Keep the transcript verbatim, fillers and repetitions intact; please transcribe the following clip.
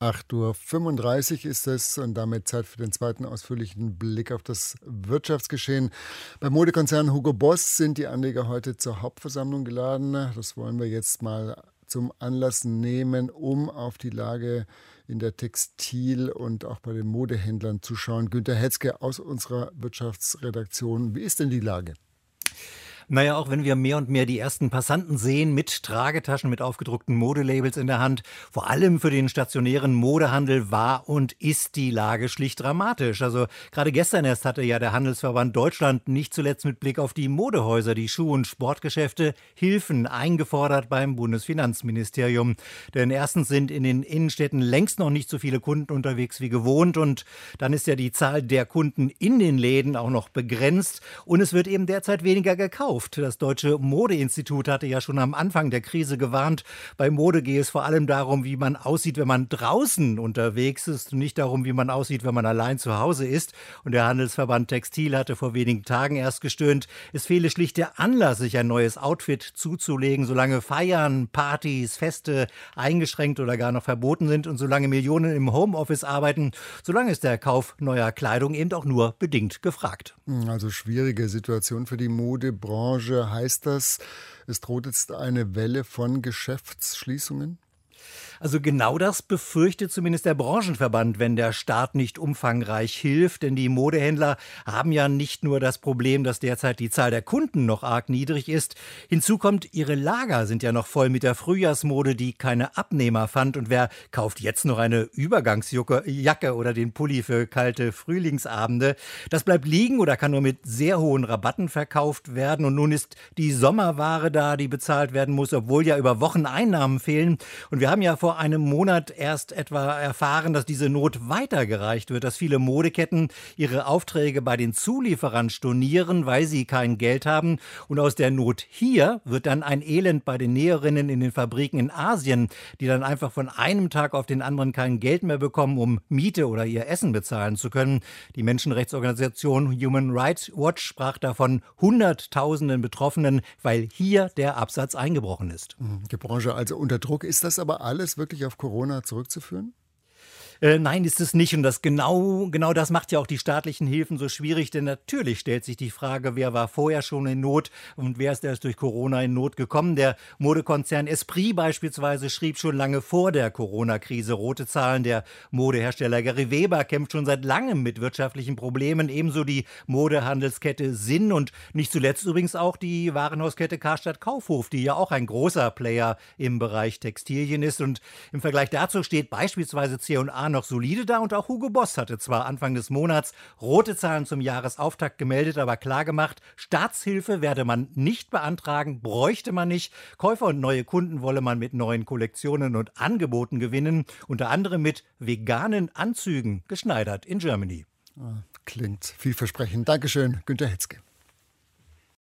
acht Uhr fünfunddreißig ist es und damit Zeit für den zweiten ausführlichen Blick auf das Wirtschaftsgeschehen. Beim Modekonzern Hugo Boss sind die Anleger heute zur Hauptversammlung geladen. Das wollen wir jetzt mal zum Anlass nehmen, um auf die Lage in der Textil- und auch bei den Modehändlern zu schauen. Günter Hetzke aus unserer Wirtschaftsredaktion. Wie ist denn die Lage? Naja, auch wenn wir mehr und mehr die ersten Passanten sehen mit Tragetaschen, mit aufgedruckten Modelabels in der Hand, vor allem für den stationären Modehandel war und ist die Lage schlicht dramatisch. Also gerade gestern erst hatte ja der Handelsverband Deutschland nicht zuletzt mit Blick auf die Modehäuser, die Schuh- und Sportgeschäfte Hilfen eingefordert beim Bundesfinanzministerium. Denn erstens sind in den Innenstädten längst noch nicht so viele Kunden unterwegs wie gewohnt und dann ist ja die Zahl der Kunden in den Läden auch noch begrenzt und es wird eben derzeit weniger gekauft. Das Deutsche Modeinstitut hatte ja schon am Anfang der Krise gewarnt. Bei Mode gehe es vor allem darum, wie man aussieht, wenn man draußen unterwegs ist und nicht darum, wie man aussieht, wenn man allein zu Hause ist. Und der Handelsverband Textil hatte vor wenigen Tagen erst gestöhnt, es fehle schlicht der Anlass, sich ein neues Outfit zuzulegen, solange Feiern, Partys, Feste eingeschränkt oder gar noch verboten sind und solange Millionen im Homeoffice arbeiten, solange ist der Kauf neuer Kleidung eben auch nur bedingt gefragt. Also schwierige Situation für die Modebranche. Heißt das, es droht jetzt eine Welle von Geschäftsschließungen? Also genau das befürchtet zumindest der Branchenverband, wenn der Staat nicht umfangreich hilft. Denn die Modehändler haben ja nicht nur das Problem, dass derzeit die Zahl der Kunden noch arg niedrig ist. Hinzu kommt, ihre Lager sind ja noch voll mit der Frühjahrsmode, die keine Abnehmer fand. Und wer kauft jetzt noch eine Übergangsjacke oder den Pulli für kalte Frühlingsabende? Das bleibt liegen oder kann nur mit sehr hohen Rabatten verkauft werden. Und nun ist die Sommerware da, die bezahlt werden muss, obwohl ja über Wochen Einnahmen fehlen. Und wir haben ja vor einem Monat erst etwa erfahren, dass diese Not weitergereicht wird, dass viele Modeketten ihre Aufträge bei den Zulieferern stornieren, weil sie kein Geld haben. Und aus der Not hier wird dann ein Elend bei den Näherinnen in den Fabriken in Asien, die dann einfach von einem Tag auf den anderen kein Geld mehr bekommen, um Miete oder ihr Essen bezahlen zu können. Die Menschenrechtsorganisation Human Rights Watch sprach davon Hunderttausenden Betroffenen, weil hier der Absatz eingebrochen ist. Die Branche also unter Druck. Ist das aber alles wirklich auf Corona zurückzuführen? Äh, nein, ist es nicht. Und das genau, genau das macht ja auch die staatlichen Hilfen so schwierig. Denn natürlich stellt sich die Frage, wer war vorher schon in Not und wer ist erst durch Corona in Not gekommen. Der Modekonzern Esprit beispielsweise schrieb schon lange vor der Corona-Krise rote Zahlen. Der Modehersteller Gary Weber kämpft schon seit langem mit wirtschaftlichen Problemen. Ebenso die Modehandelskette Sinn und nicht zuletzt übrigens auch die Warenhauskette Karstadt Kaufhof, die ja auch ein großer Player im Bereich Textilien ist. Und im Vergleich dazu steht beispielsweise C und A noch solide da und auch Hugo Boss hatte zwar Anfang des Monats rote Zahlen zum Jahresauftakt gemeldet, aber klargemacht, Staatshilfe werde man nicht beantragen, bräuchte man nicht. Käufer und neue Kunden wolle man mit neuen Kollektionen und Angeboten gewinnen, unter anderem mit veganen Anzügen, geschneidert in Germany. Klingt vielversprechend. Dankeschön, Günter Hetzke.